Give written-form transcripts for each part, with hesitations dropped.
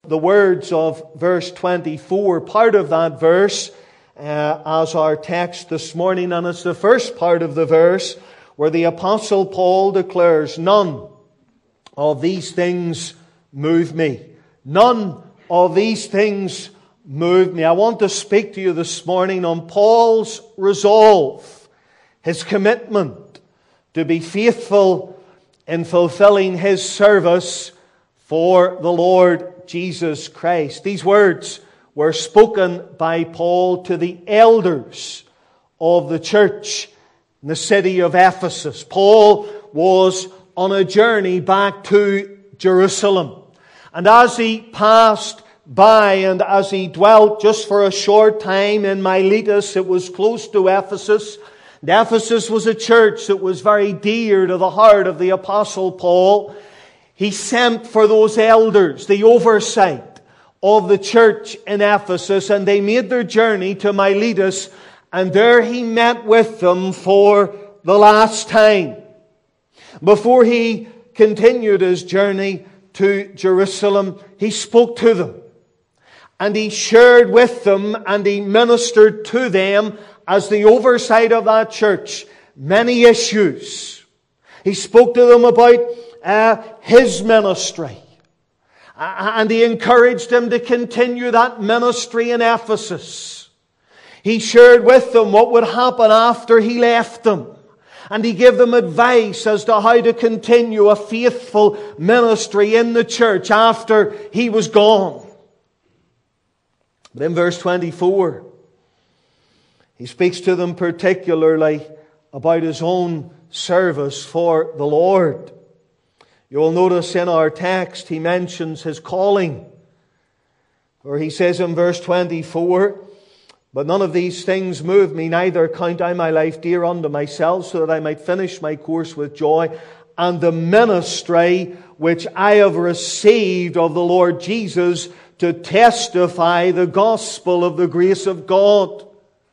the words of verse 24, part of that verse, as our text this morning, and it's the first part of the verse where the Apostle Paul declares, "None of these things move me. None of these things move me." I want to speak to you this morning on Paul's resolve, his commitment to be faithful in fulfilling his service for the Lord Jesus Christ. These words were spoken by Paul to the elders of the church in the city of Ephesus. Paul was on a journey back to Jerusalem. And as he passed by and as he dwelt just for a short time in Miletus, it was close to Ephesus. And Ephesus was a church that was very dear to the heart of the Apostle Paul. He sent for those elders, the oversight of the church in Ephesus, and they made their journey to Miletus, and there he met with them for the last time. Before he continued his journey to Jerusalem, he spoke to them, and he shared with them, and he ministered to them as the oversight of that church many issues. He spoke to them about his ministry. And he encouraged them to continue that ministry in Ephesus. He shared with them what would happen after he left them. And he gave them advice as to how to continue a faithful ministry in the church after he was gone. But in verse 24, he speaks to them particularly about his own service for the Lord. You will notice in our text he mentions his calling. Or he says in verse 24, "But none of these things move me, neither count I my life dear unto myself, so that I might finish my course with joy, and the ministry which I have received of the Lord Jesus to testify the gospel of the grace of God."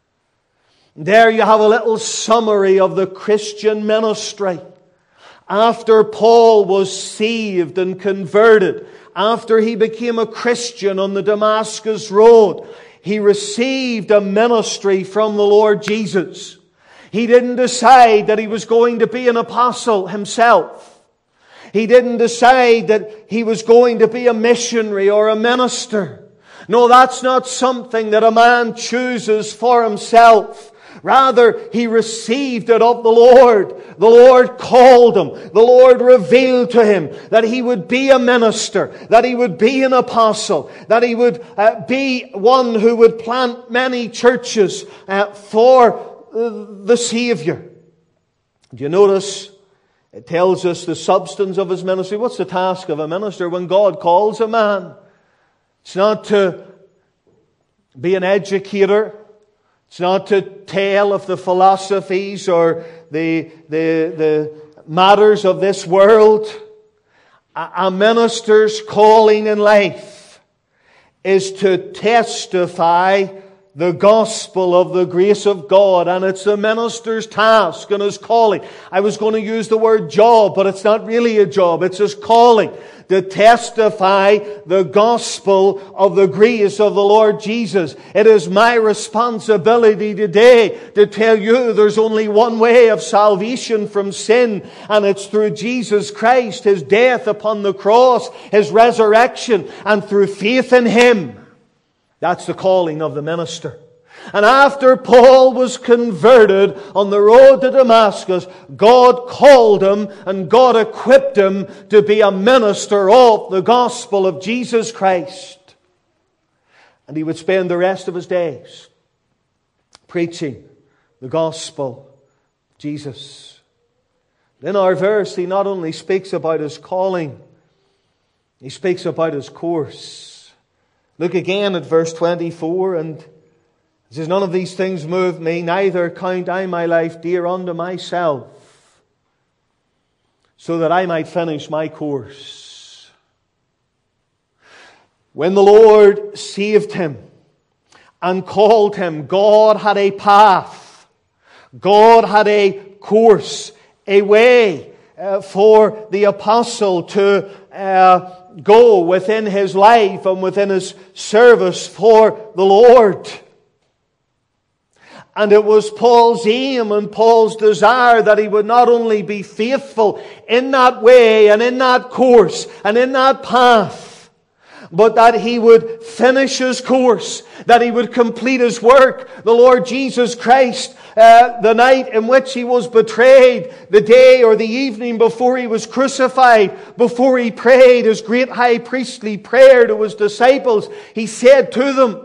There you have a little summary of the Christian ministry. After Paul was saved and converted, after he became a Christian on the Damascus Road, he received a ministry from the Lord Jesus. He didn't decide that he was going to be an apostle himself. He didn't decide that he was going to be a missionary or a minister. No, that's not something that a man chooses for himself. Rather, he received it of the Lord. The Lord called him. The Lord revealed to him that he would be a minister, that he would be an apostle, that he would be one who would plant many churches for the Savior. Do you notice? It tells us the substance of his ministry. What's the task of a minister when God calls a man? It's not to be an educator. It's not to tell of the philosophies or the matters of this world. A minister's calling in life is to testify the gospel of the grace of God. And it's the minister's task and his calling. I was going to use the word job, but it's not really a job. It's his calling to testify the gospel of the grace of the Lord Jesus. It is my responsibility today to tell you there's only one way of salvation from sin, and it's through Jesus Christ, His death upon the cross, His resurrection, and through faith in Him. That's the calling of the minister. And after Paul was converted on the road to Damascus, God called him and God equipped him to be a minister of the gospel of Jesus Christ. And he would spend the rest of his days preaching the gospel of Jesus. In our verse, he not only speaks about his calling, he speaks about his course. Look again at verse 24, and it says, "None of these things move me, neither count I my life dear unto myself, so that I might finish my course." When the Lord saved him and called him, God had a path. God had a course, a way for the apostle to go within his life and within his service for the Lord. And it was Paul's aim and Paul's desire that he would not only be faithful in that way and in that course and in that path, but that he would finish his course, that he would complete his work. The Lord Jesus Christ, the night in which he was betrayed, the day or the evening before he was crucified, before he prayed his great high priestly prayer to his disciples, he said to them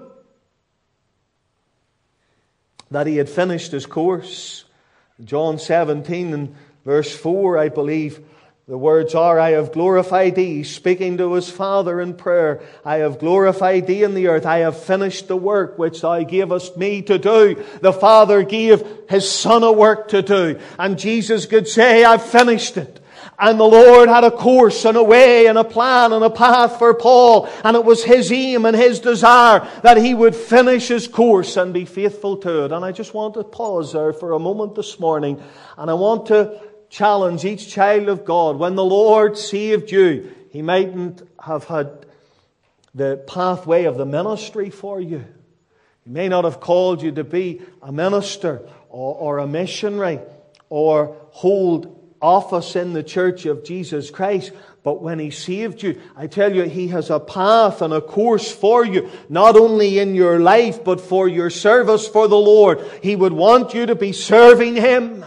that he had finished his course. John 17 and verse 4, I believe, the words are, I have glorified thee, speaking to his Father in prayer. I have glorified thee in the earth. I have finished the work which thou gavest me to do. The Father gave his Son a work to do. And Jesus could say, I've finished it. And the Lord had a course and a way and a plan and a path for Paul. And it was his aim and his desire that he would finish his course and be faithful to it. And I just want to pause there for a moment this morning. And I want to challenge each child of God. When the Lord saved you, He mightn't have had the pathway of the ministry for you. He may not have called you to be a minister or a missionary or hold office in the Church of Jesus Christ. But when He saved you, I tell you, He has a path and a course for you, not only in your life, but for your service for the Lord. He would want you to be serving Him.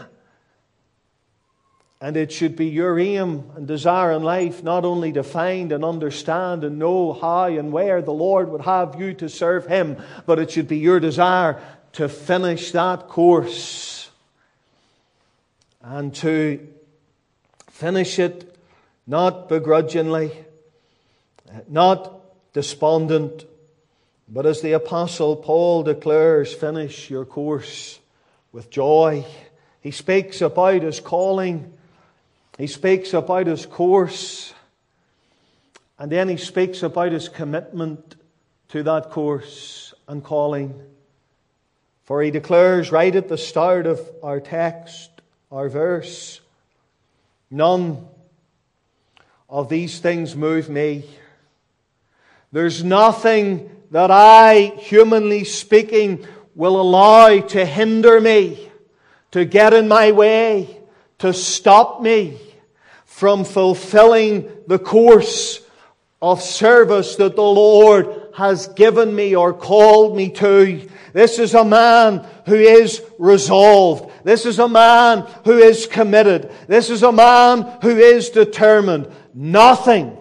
And it should be your aim and desire in life not only to find and understand and know how and where the Lord would have you to serve Him, but it should be your desire to finish that course and to finish it not begrudgingly, not despondent, but as the Apostle Paul declares, finish your course with joy. He speaks about his calling. He speaks about his course. And then he speaks about his commitment to that course and calling. For he declares right at the start of our text, our verse, none of these things move me. There's nothing that I, humanly speaking, will allow to hinder me, to get in my way, to stop me from fulfilling the course of service that the Lord has given me or called me to. This is a man who is resolved. This is a man who is committed. This is a man who is determined. Nothing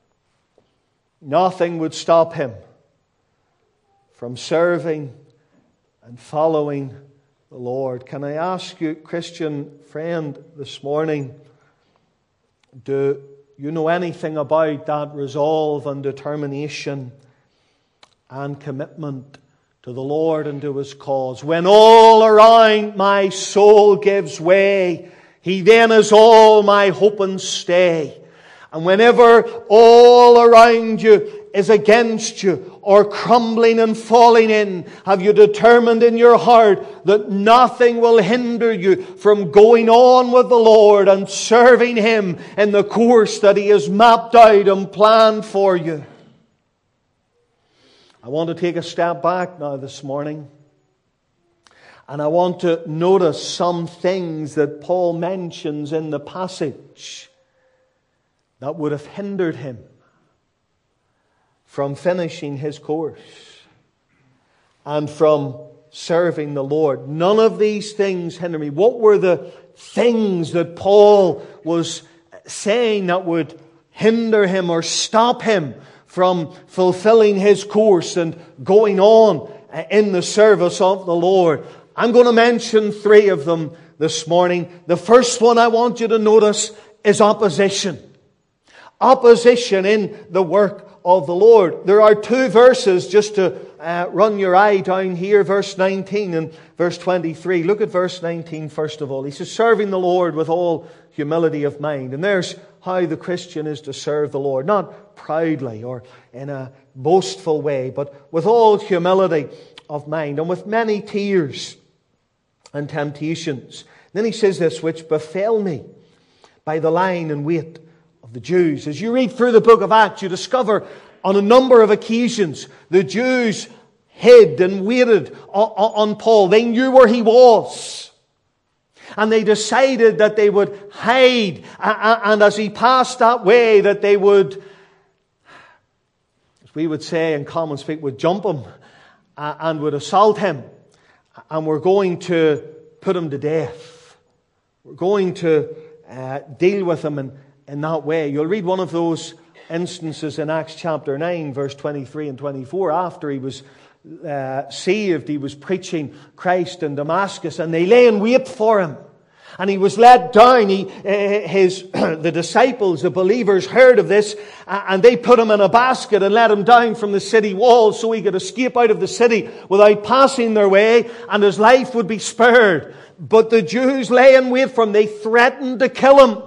would stop him from serving and following the Lord. Can I ask you, Christian friend, this morning, do you know anything about that resolve and determination and commitment to the Lord and to His cause? When all around my soul gives way, He then is all my hope and stay. And whenever all around you is against you or crumbling and falling in, have you determined in your heart that nothing will hinder you from going on with the Lord and serving Him in the course that He has mapped out and planned for you? I want to take a step back now this morning. And I want to notice some things that Paul mentions in the passage that would have hindered him from finishing his course and from serving the Lord. None of these things hinder me. What were the things that Paul was saying that would hinder him or stop him from fulfilling his course and going on in the service of the Lord? I'm going to mention 3 of them this morning. The first one I want you to notice is opposition. Opposition in the work of the Lord. There are 2 verses just to run your eye down here, verse 19 and verse 23. Look at verse 19 first of all. He says, serving the Lord with all humility of mind. And there's how the Christian is to serve the Lord. Not proudly or in a boastful way, but with all humility of mind and with many tears and temptations. Then he says this, which befell me by the line and weight of the Jews. As you read through the book of Acts, you discover on a number of occasions the Jews hid and waited on Paul. They knew where he was. And they decided that they would hide. And as he passed that way, that they would, as we would say in common speak, would jump him and would assault him. And we're going to put him to death. We're going to deal with him in that way. You'll read one of those instances in Acts chapter 9, verse 23 and 24. After he was saved, he was preaching Christ in Damascus, and they lay in wait for him. And he was let down. The disciples, the believers, heard of this, and they put him in a basket and let him down from the city walls so he could escape out of the city without passing their way, and his life would be spared. But the Jews lay in wait for him. They threatened to kill him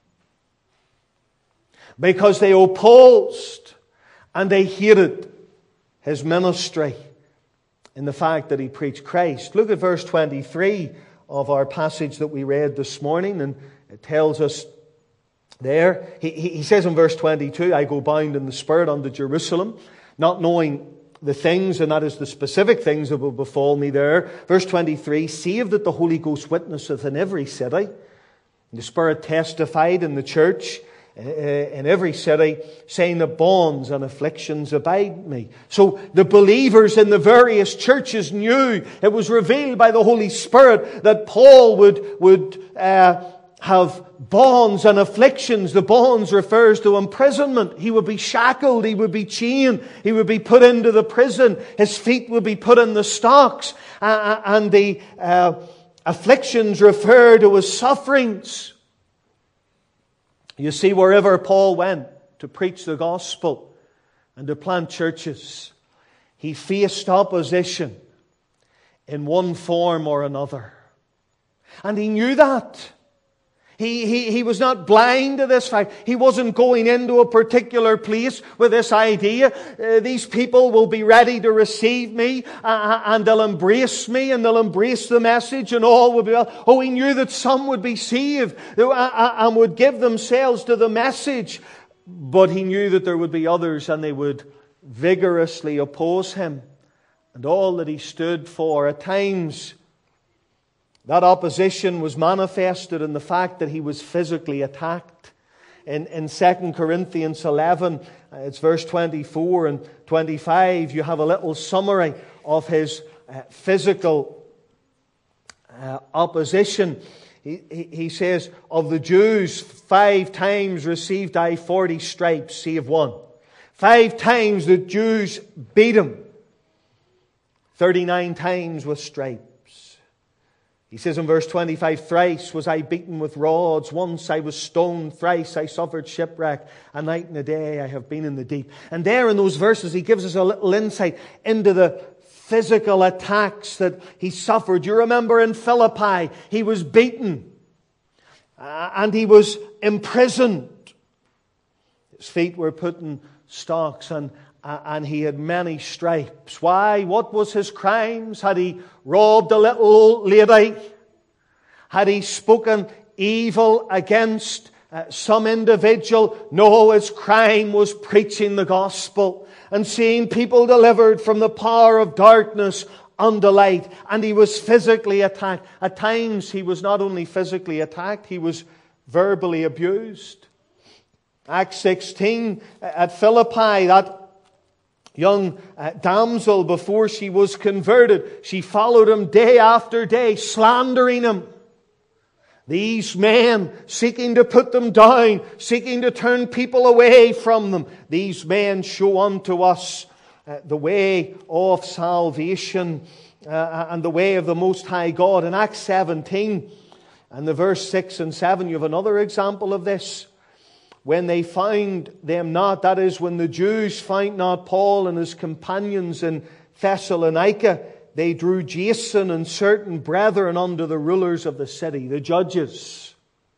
because they opposed and they hated his ministry in the fact that he preached Christ. Look at verse 23 of our passage that we read this morning, and it tells us there, he says in verse 22, I go bound in the Spirit unto Jerusalem, not knowing the things, and that is the specific things that will befall me there. Verse 23, save that the Holy Ghost witnesseth in every city. The Spirit testified in the church in every city, saying that bonds and afflictions abide me. So the believers in the various churches knew, it was revealed by the Holy Spirit, that Paul would have bonds and afflictions. The bonds refers to imprisonment. He would be shackled, he would be chained, he would be put into the prison, his feet would be put in the stocks, and the afflictions refer to his sufferings. You see, wherever Paul went to preach the gospel and to plant churches, he faced opposition in one form or another. And he knew that. He was not blind to this fact. He wasn't going into a particular place with this idea. These people will be ready to receive me, and they'll embrace me, and they'll embrace the message, and all will be well. Oh, he knew that some would be saved and would give themselves to the message. But he knew that there would be others, and they would vigorously oppose him and all that he stood for. At times, that opposition was manifested in the fact that he was physically attacked. In 2 Corinthians 11, it's verse 24 and 25, you have a little summary of his physical opposition. He says, of the Jews, 5 times received I 40 stripes, save one. 5 times the Jews beat him. 39 times with stripes. He says in verse 25, thrice was I beaten with rods, once I was stoned, thrice I suffered shipwreck, a night and a day I have been in the deep. And there in those verses he gives us a little insight into the physical attacks that he suffered. You remember in Philippi, he was beaten and he was imprisoned. His feet were put in stocks and he had many stripes. Why? What was his crimes? Had he robbed a little old lady? Had he spoken evil against some individual? No, his crime was preaching the gospel and seeing people delivered from the power of darkness unto light. And he was physically attacked. At times he was not only physically attacked, he was verbally abused. Acts 16, at Philippi, that young damsel, before she was converted, she followed him day after day, slandering him. These men seeking to put them down, seeking to turn people away from them. These men show unto us the way of salvation and the way of the Most High God. In Acts 17 and the verse 6 and 7, you have another example of this. When they found them not, that is, when the Jews found not Paul and his companions in Thessalonica, they drew Jason and certain brethren unto the rulers of the city, the judges,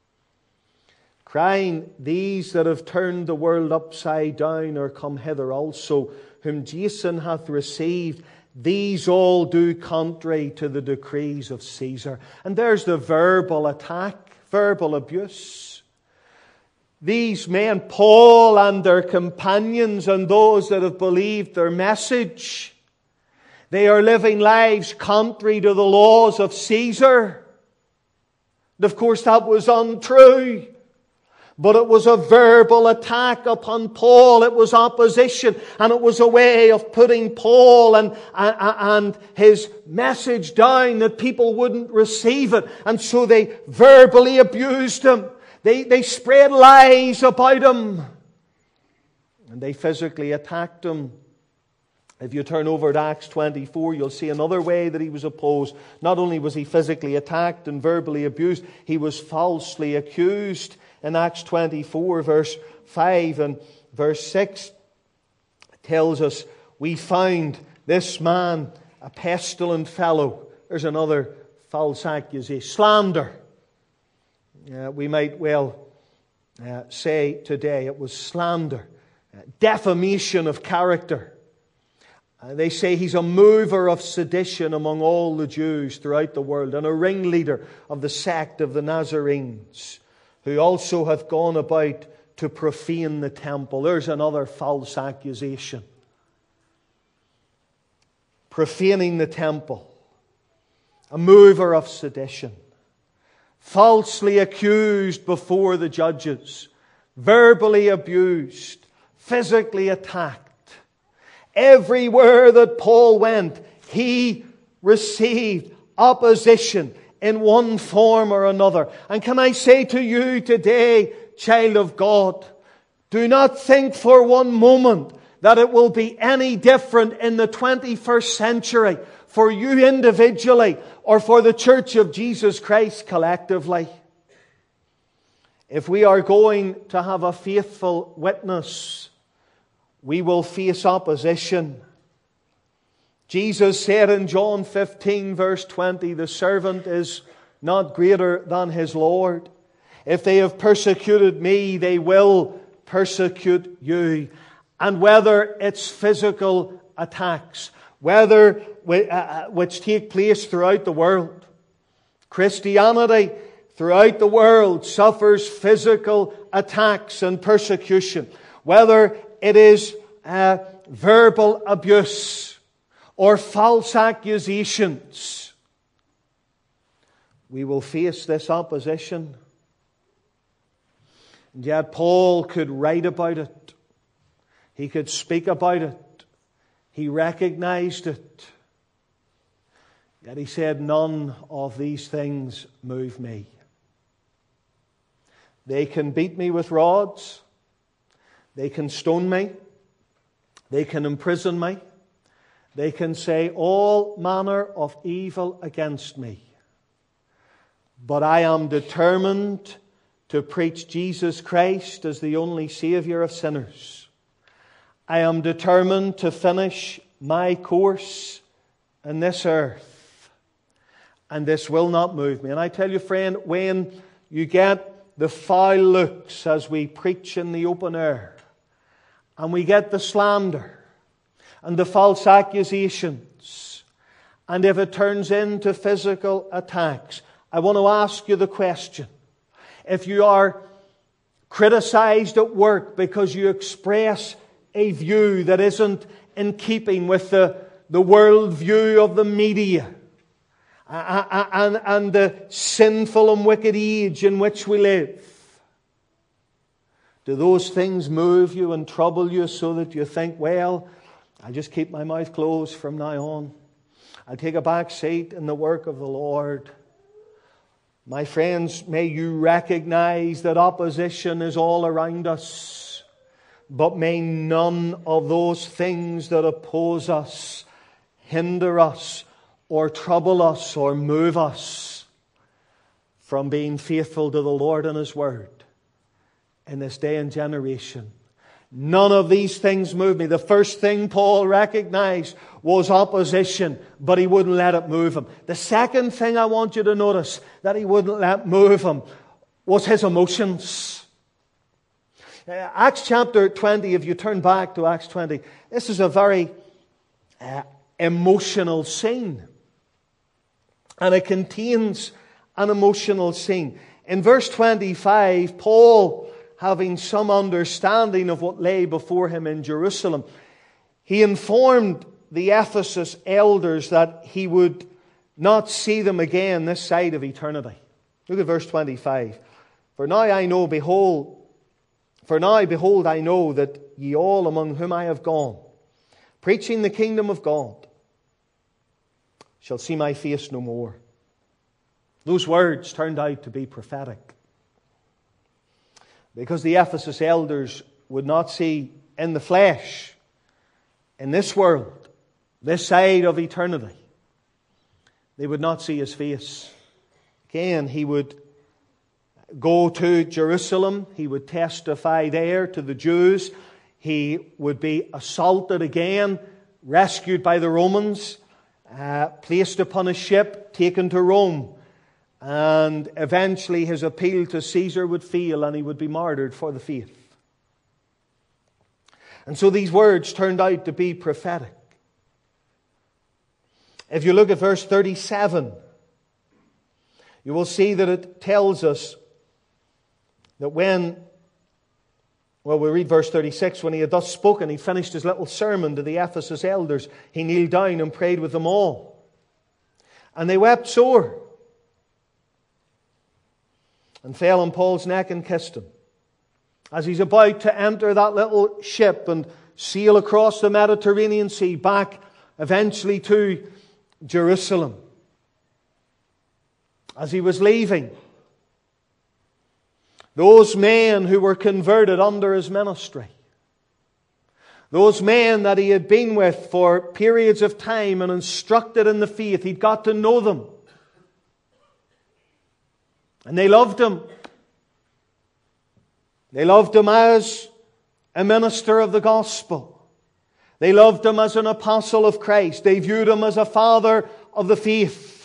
crying, these that have turned the world upside down are come hither also, whom Jason hath received. These all do contrary to the decrees of Caesar. And there's the verbal attack, verbal abuse. these men, Paul and their companions and those that have believed their message, they are living lives contrary to the laws of Caesar. And of course that was untrue. But it was a verbal attack upon Paul. It was opposition. And it was a way of putting Paul and his message down that people wouldn't receive it. And so they verbally abused him. They spread lies about him. And they physically attacked him. If you turn over to Acts 24, you'll see another way that he was opposed. Not only was he physically attacked and verbally abused, he was falsely accused. In Acts 24, verse 5 and verse 6, tells us, we found this man a pestilent fellow. There's another false accusation. Slander. We might well say today it was slander. Defamation of character. They say he's a mover of sedition among all the Jews throughout the world and a ringleader of the sect of the Nazarenes, who also hath gone about to profane the temple. There's another false accusation. Profaning the temple. A mover of sedition. Falsely accused before the judges. Verbally abused. Physically attacked. Everywhere that Paul went, he received opposition in one form or another. And can I say to you today, child of God, do not think for one moment that it will be any different in the 21st century for you individually or for the Church of Jesus Christ collectively. If we are going to have a faithful witness, we will face opposition. Jesus said in John 15 verse 20, the servant is not greater than his Lord. If they have persecuted me, they will persecute you. And whether it's physical attacks, whether which take place throughout the world, Christianity throughout the world suffers physical attacks and persecution. Whether it is verbal abuse or false accusations, we will face this opposition. And yet Paul could write about it. He could speak about it. He recognized it. Yet he said, none of these things move me. They can beat me with rods. They can stone me. They can imprison me. They can say all manner of evil against me. But I am determined to preach Jesus Christ as the only Savior of sinners. I am determined to finish my course in this earth. And this will not move me. And I tell you, friend, when you get the foul looks as we preach in the open air, and we get the slander and the false accusations, and if it turns into physical attacks, I want to ask you the question. If you are criticized at work because you express a view that isn't in keeping with the world view of the media and the sinful and wicked age in which we live, do those things move you and trouble you so that you think, well, I'll just keep my mouth closed from now on. I'll take a back seat in the work of the Lord. My friends, may you recognize that opposition is all around us. But may none of those things that oppose us hinder us or trouble us or move us from being faithful to the Lord and His Word in this day and generation. None of these things move me. The first thing Paul recognized was opposition, but he wouldn't let it move him. The second thing I want you to notice that he wouldn't let move him was his emotions. Acts chapter 20, if you turn back to Acts 20, this is a very emotional scene. And it contains an emotional scene. In verse 25, Paul having some understanding of what lay before him in Jerusalem, he informed the Ephesus elders that he would not see them again this side of eternity. Look at verse 25. For now, behold, I know that ye all among whom I have gone, preaching the kingdom of God, shall see my face no more. Those words turned out to be prophetic, because the Ephesus elders would not see in the flesh, in this world, this side of eternity, they would not see his face. Again, he would go to Jerusalem. He would testify there to the Jews. He would be assaulted again, rescued by the Romans, placed upon a ship, taken to Rome. And eventually his appeal to Caesar would fail and he would be martyred for the faith. And so these words turned out to be prophetic. If you look at verse 37, you will see that it tells us that we read verse 36, when he had thus spoken, he finished his little sermon to the Ephesus elders. He kneeled down and prayed with them all. And they wept sore, and fell on Paul's neck and kissed him. As he's about to enter that little ship and sail across the Mediterranean Sea back eventually to Jerusalem. As he was leaving, those men who were converted under his ministry, those men that he had been with for periods of time and instructed in the faith, he'd got to know them. And they loved him. They loved him as a minister of the gospel. They loved him as an apostle of Christ. They viewed him as a father of the faith.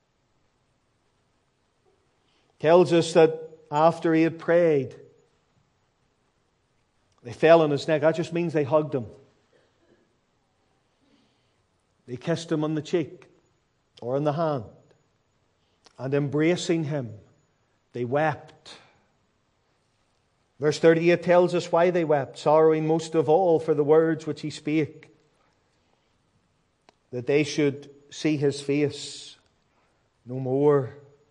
Tells us that after he had prayed, they fell on his neck. That just means they hugged him. They kissed him on the cheek or on the hand. And embracing him, they wept. Verse 38 tells us why they wept, sorrowing most of all for the words which he spake, that they should see his face no more.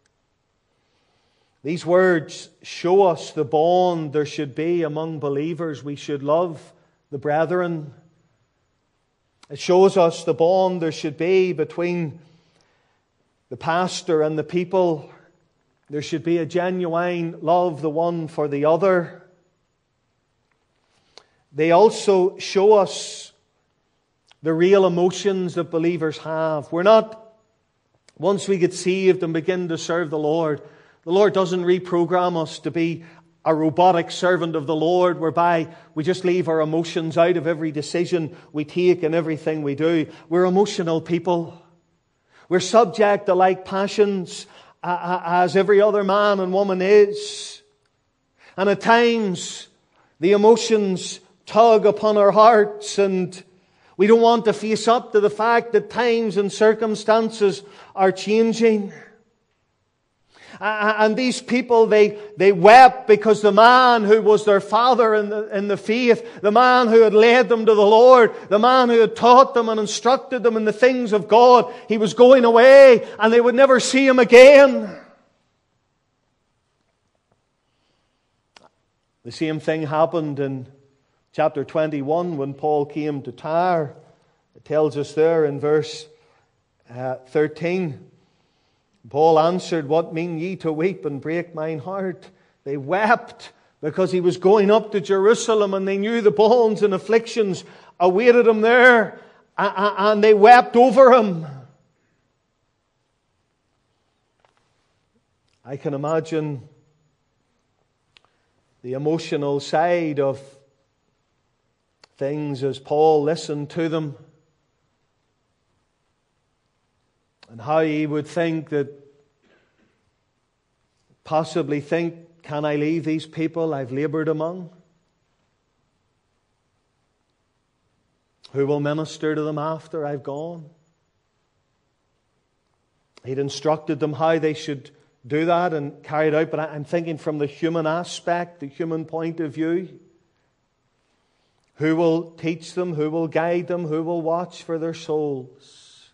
These words show us the bond there should be among believers. We should love the brethren. It shows us the bond there should be between the pastor and the people. There should be a genuine love, the one for the other. They also show us the real emotions that believers have. We're not, once we get saved and begin to serve the Lord doesn't reprogram us to be a robotic servant of the Lord, whereby we just leave our emotions out of every decision we take and everything we do. We're emotional people. We're subject to like passions as every other man and woman is. And at times, the emotions tug upon our hearts, and we don't want to face up to the fact that times and circumstances are changing. And these people, they wept because the man who was their father in the faith, the man who had led them to the Lord, the man who had taught them and instructed them in the things of God, he was going away and they would never see him again. The same thing happened in chapter 21 when Paul came to Tyre. It tells us there in verse 13. Paul answered, "What mean ye to weep and break mine heart?" They wept because he was going up to Jerusalem, and they knew the bonds and afflictions awaited him there, and they wept over him. I can imagine the emotional side of things as Paul listened to them, and how he would possibly think, can I leave these people I've laboured among? Who will minister to them after I've gone? He'd instructed them how they should do that and carry it out, but I'm thinking from the human aspect, the human point of view. Who will teach them? Who will guide them? Who will watch for their souls?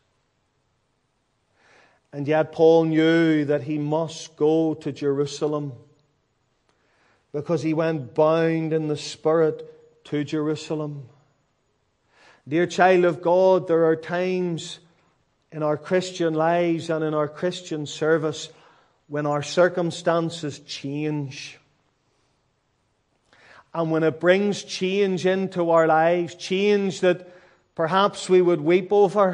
And yet Paul knew that he must go to Jerusalem, because he went bound in the Spirit to Jerusalem. Dear child of God, there are times in our Christian lives and in our Christian service when our circumstances change. And when it brings change into our lives, change that perhaps we would weep over,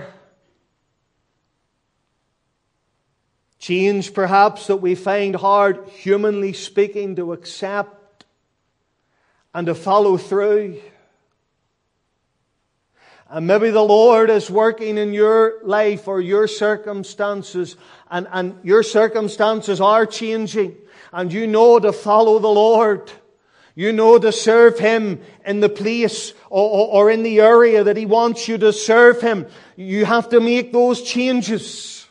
change perhaps that we find hard, humanly speaking, to accept and to follow through. And maybe the Lord is working in your life or your circumstances, and your circumstances are changing, and you know to follow the Lord. You know to serve Him in the place or in the area that He wants you to serve Him. You have to make those changes.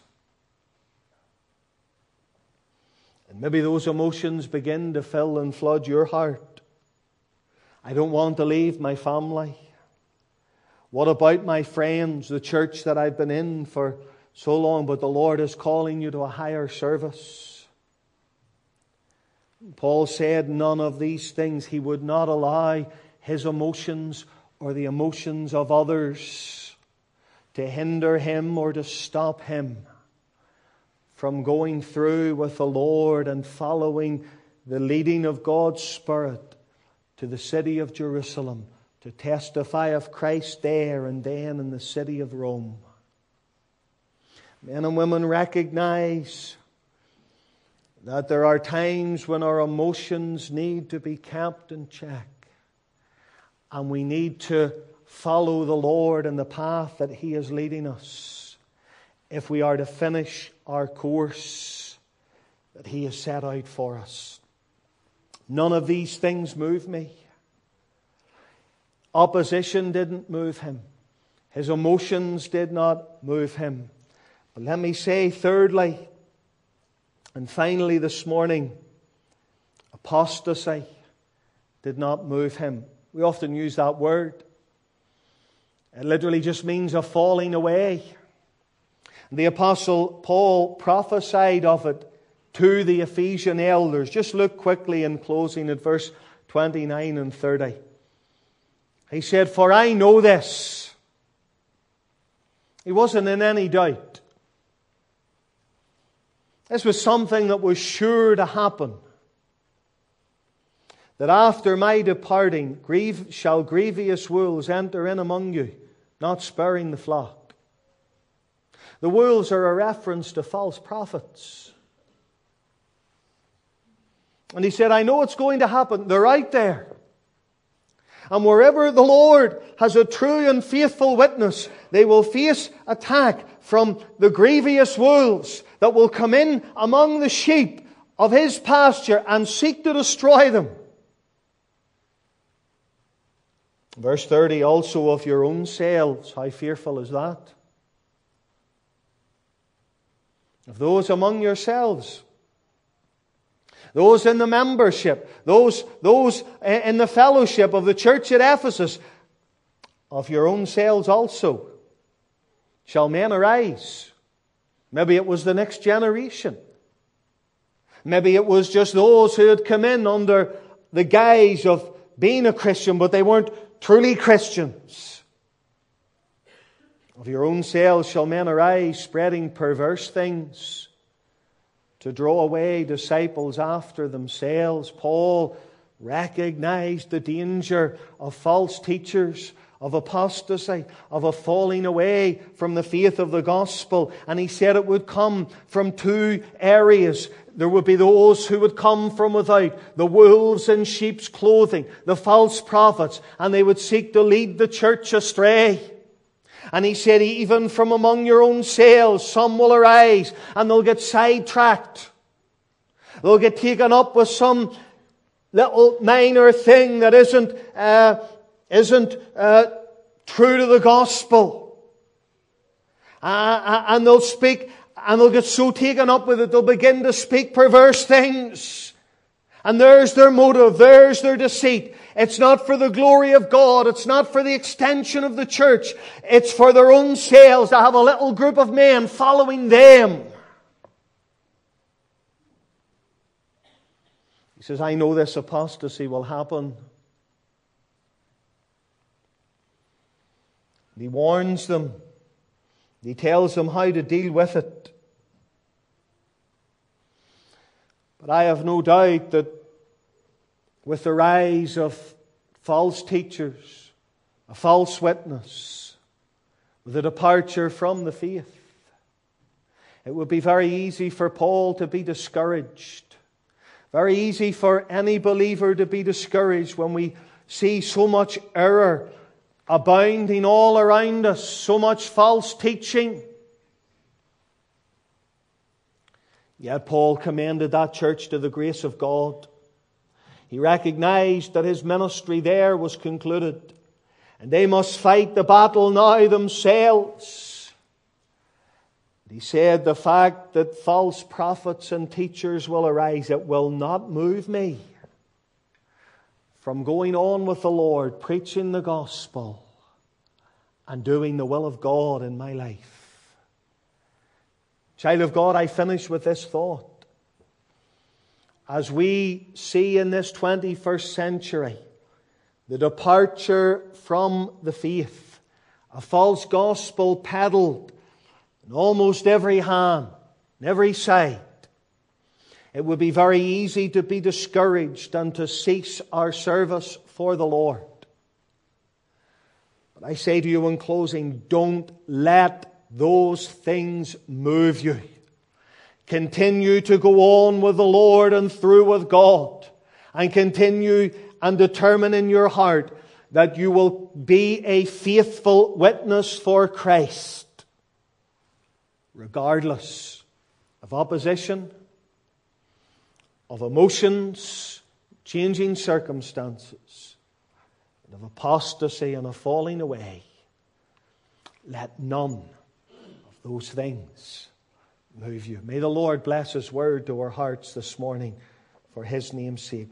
And maybe those emotions begin to fill and flood your heart. I don't want to leave my family. What about my friends, the church that I've been in for so long, but the Lord is calling you to a higher service? Paul said none of these things. He would not allow his emotions or the emotions of others to hinder him or to stop him from going through with the Lord and following the leading of God's Spirit to the city of Jerusalem to testify of Christ there and then in the city of Rome. Men and women, recognize that there are times when our emotions need to be kept in check. And we need to follow the Lord in the path that He is leading us, if we are to finish our course that He has set out for us. None of these things move me. Opposition didn't move him. His emotions did not move him. But let me say, thirdly, and finally this morning, apostasy did not move him. We often use that word. It literally just means a falling away. The Apostle Paul prophesied of it to the Ephesian elders. Just look quickly in closing at verse 29 and 30. He said, "For I know this." He wasn't in any doubt. This was something that was sure to happen. "That after my departing, shall grievous wolves enter in among you, not sparing the flock." The wolves are a reference to false prophets. And he said, I know it's going to happen. They're out there. And wherever the Lord has a true and faithful witness, they will face attack from the grievous wolves that will come in among the sheep of His pasture and seek to destroy them. Verse 30, also of your own selves. How fearful is that? Of those among yourselves. Those in the membership. Those in the fellowship of the church at Ephesus. Of your own selves also shall men arise. Maybe it was the next generation. Maybe it was just those who had come in under the guise of being a Christian, but they weren't truly Christians. Of your own selves shall men arise, spreading perverse things, to draw away disciples after themselves. Paul recognized the danger of false teachers, of apostasy, of a falling away from the faith of the gospel. And he said it would come from two areas. There would be those who would come from without, the wolves in sheep's clothing, the false prophets, and they would seek to lead the church astray. And he said, even from among your own selves, some will arise and they'll get sidetracked. They'll get taken up with some little minor thing that isn't true to the gospel. And they'll speak And they'll get so taken up with it, they'll begin to speak perverse things. And there's their motive, there's their deceit. It's not for the glory of God, it's not for the extension of the church. It's for their own sales, to have a little group of men following them. He says, I know this apostasy will happen. He warns them. He tells them how to deal with it. But I have no doubt that with the rise of false teachers, a false witness, with a departure from the faith, it would be very easy for Paul to be discouraged. Very easy for any believer to be discouraged when we see so much error abounding all around us, so much false teaching. Yet Paul commended that church to the grace of God. He recognized that his ministry there was concluded, and they must fight the battle now themselves. He said, the fact that false prophets and teachers will arise, it will not move me from going on with the Lord, preaching the gospel and doing the will of God in my life. Child of God, I finish with this thought. As we see in this 21st century the departure from the faith, a false gospel peddled in almost every hand, on every side, it would be very easy to be discouraged and to cease our service for the Lord. But I say to you in closing, don't let those things move you. Continue to go on with the Lord and through with God. And continue and determine in your heart that you will be a faithful witness for Christ, regardless of opposition, of emotions, changing circumstances, and of apostasy and a falling away. Let none of those things move you. May the Lord bless His word to our hearts this morning for His name's sake.